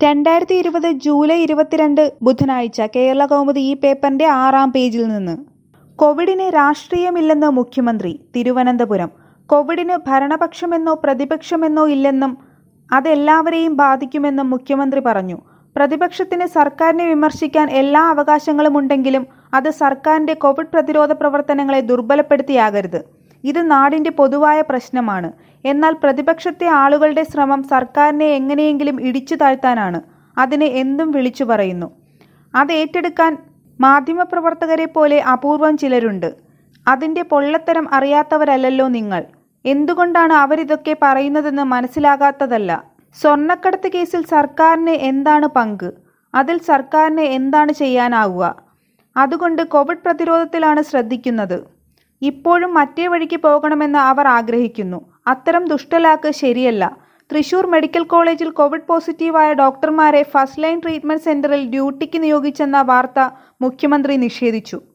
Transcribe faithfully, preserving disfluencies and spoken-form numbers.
രണ്ടായിരത്തി ഇരുപത് ജൂലൈ ഇരുപത്തിരണ്ട് ബുധനാഴ്ച കേരളകൗമുദി ഈ പേപ്പറിന്റെ ആറാം പേജിൽ നിന്ന്. കോവിഡിന് രാഷ്ട്രീയമില്ലെന്ന് മുഖ്യമന്ത്രി തിരുവനന്തപുരം. കോവിഡിന് ഭരണപക്ഷമെന്നോ പ്രതിപക്ഷമെന്നോ ഇല്ലെന്നും അതെല്ലാവരെയും ബാധിക്കുമെന്നും മുഖ്യമന്ത്രി പറഞ്ഞു. പ്രതിപക്ഷത്തിന് സർക്കാരിനെ വിമർശിക്കാൻ എല്ലാ അവകാശങ്ങളുമുണ്ടെങ്കിലും അത് സർക്കാരിന്റെ കോവിഡ് പ്രതിരോധ പ്രവർത്തനങ്ങളെ ദുർബലപ്പെടുത്തിയാകരുത്. ഇത് നാടിന്റെ പൊതുവായ പ്രശ്നമാണ്. എന്നാൽ പ്രതിപക്ഷത്തെ ആളുകളുടെ ശ്രമം സർക്കാരിനെ എങ്ങനെയെങ്കിലും ഇടിച്ചു താഴ്ത്താനാണ്. അതിന് എന്തും വിളിച്ചു പറയുന്നു. അത് ഏറ്റെടുക്കാൻ മാധ്യമപ്രവർത്തകരെ പോലെ അപൂർവം ചിലരുണ്ട്. അതിന്റെ പൊള്ളത്തരം അറിയാത്തവരല്ലല്ലോ നിങ്ങൾ. എന്തുകൊണ്ടാണ് അവരിതൊക്കെ പറയുന്നതെന്ന് മനസ്സിലാകാത്തതല്ല. സ്വർണ്ണക്കടത്ത് കേസിൽ സർക്കാരിന് എന്താണ് പങ്ക്? അതിൽ സർക്കാരിന് എന്താണ് ചെയ്യാനാവുക? അതുകൊണ്ട് കോവിഡ് പ്രതിരോധത്തിലാണ് ശ്രദ്ധിക്കുന്നത്. ഇപ്പോഴും മറ്റേ വഴിക്ക് പോകണമെന്ന് അവർ ആഗ്രഹിക്കുന്നു. അത്തരം ദുഷ്ടലാക്ക് ശരിയല്ല. തൃശൂർ മെഡിക്കൽ കോളേജിൽ കോവിഡ് പോസിറ്റീവായ ഡോക്ടർമാരെ ഫസ്റ്റ് ലൈൻ ട്രീറ്റ്മെന്റ് സെന്ററിൽ ഡ്യൂട്ടിക്ക് നിയോഗിച്ചെന്ന വാർത്ത മുഖ്യമന്ത്രി നിഷേധിച്ചു.